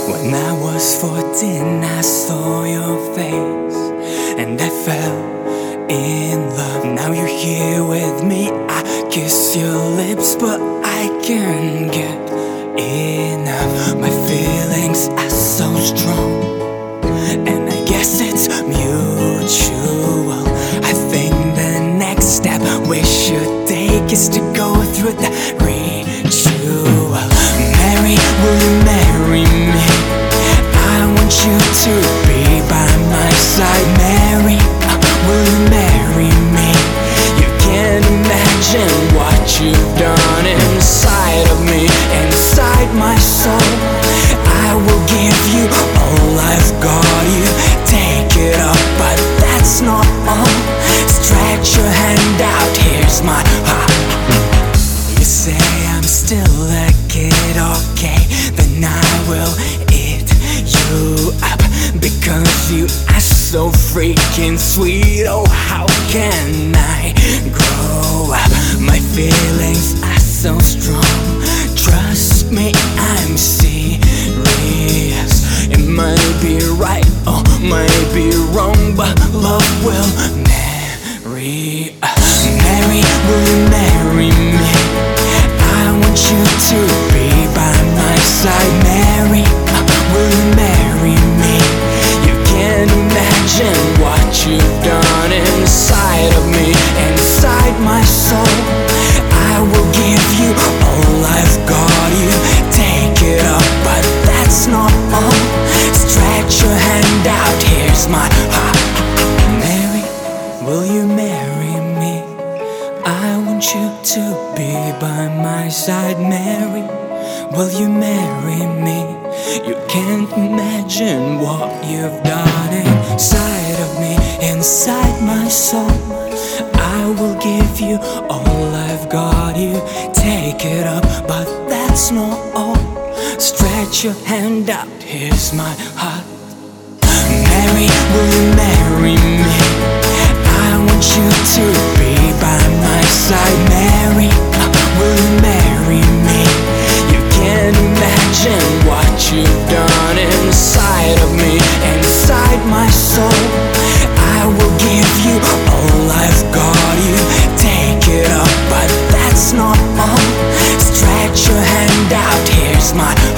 When I was 14, I saw your face and I fell in love. Now you're here with me, I kiss your lips, but I can't get enough. My feelings are so strong, and I guess it's mutual. I think the next step we should take is to go through the ritual. Mary, will you marry me? I want you to be by my side. Mary, will you marry me? You can't imagine what you've done inside of me, inside my soul. I will give you all I've got. You take it up, but that's not all. Stretch your hand out, here's my heart. You say I'm still a kid, okay, then I will eat you up, because you are so freaking sweet. Oh, how can I grow up? My feelings are so strong, trust me, I'm serious. It might be right or might be wrong, but love will marry us. Mary, will you marry me? I want you to be by my side. Mary, will you marry me? You can't imagine what you've done inside of me, inside my soul. I will give you all I've got. You take it up, but that's not all. Stretch your hand out, here's my heart. Mary, will you marry me? I want you to be by my side. Mary, will you marry me? You can't imagine what you've done inside of me, inside my soul. I will give you all I've got. You take it up, but that's not all. Stretch your hand out, here's my heart. Mary, will you marry me? I want you to be by my side. Mary, will you marry me? You can't imagine what you've done inside of me, inside my soul. I will give you all I've got. You take it up, but that's not all. Stretch your hand out, here's my